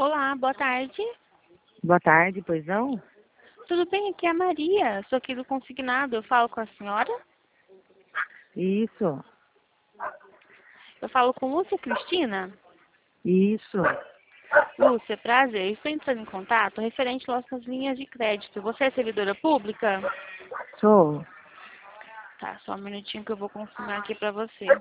Olá, boa tarde. Boa tarde, pois não? Tudo bem? Aqui é a Maria. Sou aqui do consignado. Eu falo com a senhora? Isso, Eu falo com Lúcia Cristina? isso. Lúcia, prazer. Estou entrando em contato referente às nossas linhas de crédito. Você é servidora pública? Sou. Tá, só um minutinho que eu vou confirmar aqui para você.